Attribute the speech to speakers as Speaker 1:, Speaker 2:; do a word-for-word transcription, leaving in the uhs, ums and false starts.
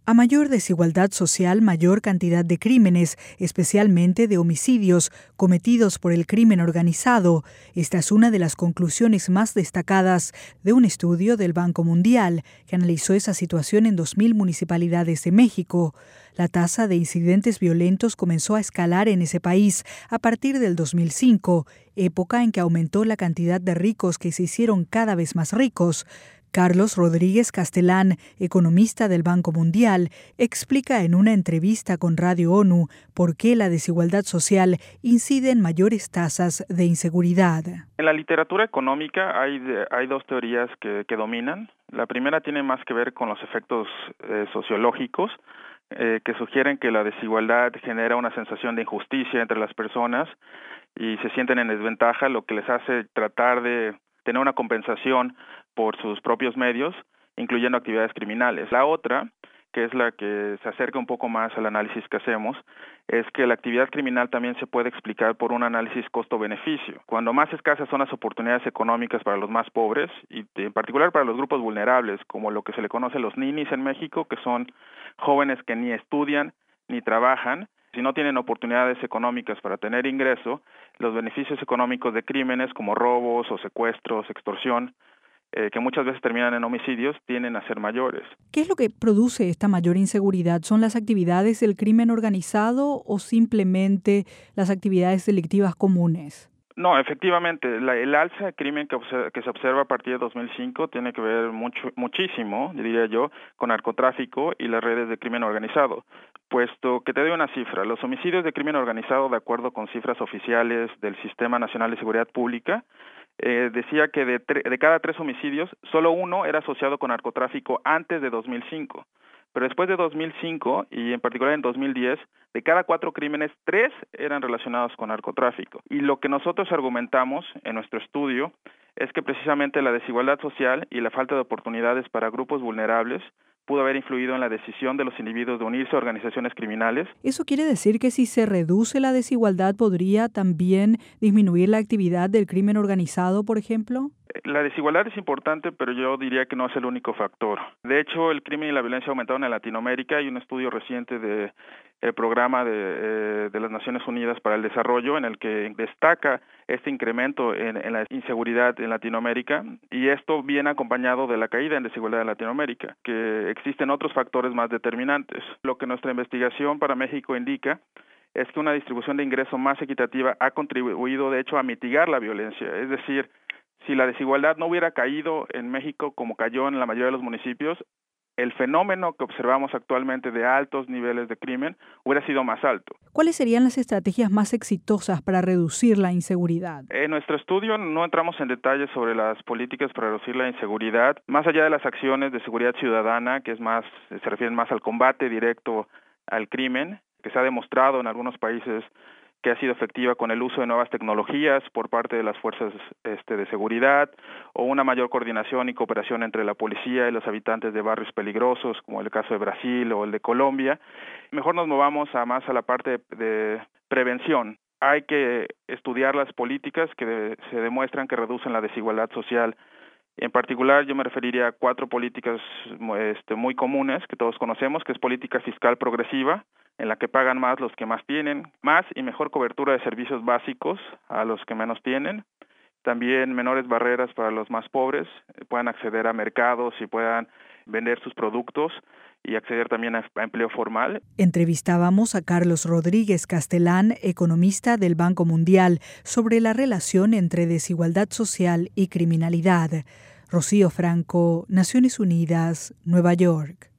Speaker 1: A mayor desigualdad social, mayor cantidad de crímenes, especialmente de homicidios cometidos por el crimen organizado. Esta es una de las conclusiones más destacadas de un estudio del Banco Mundial que analizó esa situación en dos mil municipalidades de México. La tasa de incidentes violentos comenzó a escalar en ese país a partir del dos mil cinco, época en que aumentó la cantidad de ricos que se hicieron cada vez más ricos. Carlos Rodríguez Castelán, economista del Banco Mundial, explica en una entrevista con Radio ONU por qué la desigualdad social incide en mayores tasas de inseguridad.
Speaker 2: En la literatura económica hay, hay dos teorías que, que dominan. La primera tiene más que ver con los efectos eh, sociológicos, eh, que sugieren que la desigualdad genera una sensación de injusticia entre las personas y se sienten en desventaja, lo que les hace tratar de tener una compensación por sus propios medios, incluyendo actividades criminales. La otra, que es la que se acerca un poco más al análisis que hacemos, es que la actividad criminal también se puede explicar por un análisis costo-beneficio. Cuando más escasas son las oportunidades económicas para los más pobres, y en particular para los grupos vulnerables, como lo que se le conoce los ninis en México, que son jóvenes que ni estudian ni trabajan, si no tienen oportunidades económicas para tener ingreso, los beneficios económicos de crímenes como robos o secuestros, extorsión, eh, que muchas veces terminan en homicidios, tienden a ser mayores.
Speaker 1: ¿Qué es lo que produce esta mayor inseguridad? ¿Son las actividades del crimen organizado o simplemente las actividades delictivas comunes?
Speaker 2: No, efectivamente, la, el alza de crimen que, observa, que se observa a partir de dos mil cinco tiene que ver mucho, muchísimo, diría yo, con narcotráfico y las redes de crimen organizado. Puesto que te doy una cifra, los homicidios de crimen organizado, de acuerdo con cifras oficiales del Sistema Nacional de Seguridad Pública, eh, decía que de, tre- de cada tres homicidios, solo uno era asociado con narcotráfico antes de dos mil cinco. Pero después de dos mil cinco, y en particular en dos mil diez, de cada cuatro crímenes, tres eran relacionados con narcotráfico. Y lo que nosotros argumentamos en nuestro estudio es que precisamente la desigualdad social y la falta de oportunidades para grupos vulnerables pudo haber influido en la decisión de los individuos de unirse a organizaciones criminales.
Speaker 1: ¿Eso quiere decir que si se reduce la desigualdad podría también disminuir la actividad del crimen organizado, por ejemplo?
Speaker 2: La desigualdad es importante, pero yo diría que no es el único factor. De hecho, el crimen y la violencia aumentaron en Latinoamérica. Hay un estudio reciente del de, programa de, eh, de las Naciones Unidas para el Desarrollo en el que destaca este incremento en, en la inseguridad en Latinoamérica, y esto viene acompañado de la caída en desigualdad en Latinoamérica, que existen otros factores más determinantes. Lo que nuestra investigación para México indica es que una distribución de ingreso más equitativa ha contribuido, de hecho, a mitigar la violencia. Es decir, si la desigualdad no hubiera caído en México como cayó en la mayoría de los municipios, el fenómeno que observamos actualmente de altos niveles de crimen hubiera sido más alto.
Speaker 1: ¿Cuáles serían las estrategias más exitosas para reducir la inseguridad?
Speaker 2: En nuestro estudio no entramos en detalles sobre las políticas para reducir la inseguridad, más allá de las acciones de seguridad ciudadana, que es más, se refieren más al combate directo al crimen, que se ha demostrado en algunos países que ha sido efectiva con el uso de nuevas tecnologías por parte de las fuerzas este, de seguridad, o una mayor coordinación y cooperación entre la policía y los habitantes de barrios peligrosos, como el caso de Brasil o el de Colombia. Mejor nos movamos a más a la parte de, de prevención. Hay que estudiar las políticas que de, se demuestran que reducen la desigualdad social. En particular, yo me referiría a cuatro políticas este, muy comunes que todos conocemos, que es política fiscal progresiva, en la que pagan más los que más tienen, más y mejor cobertura de servicios básicos a los que menos tienen, también menores barreras para los más pobres, eh, puedan acceder a mercados y puedan vender sus productos y acceder también a, a empleo formal.
Speaker 1: Entrevistábamos a Carlos Rodríguez Castelán, economista del Banco Mundial, sobre la relación entre desigualdad social y criminalidad. Rocío Franco, Naciones Unidas, Nueva York.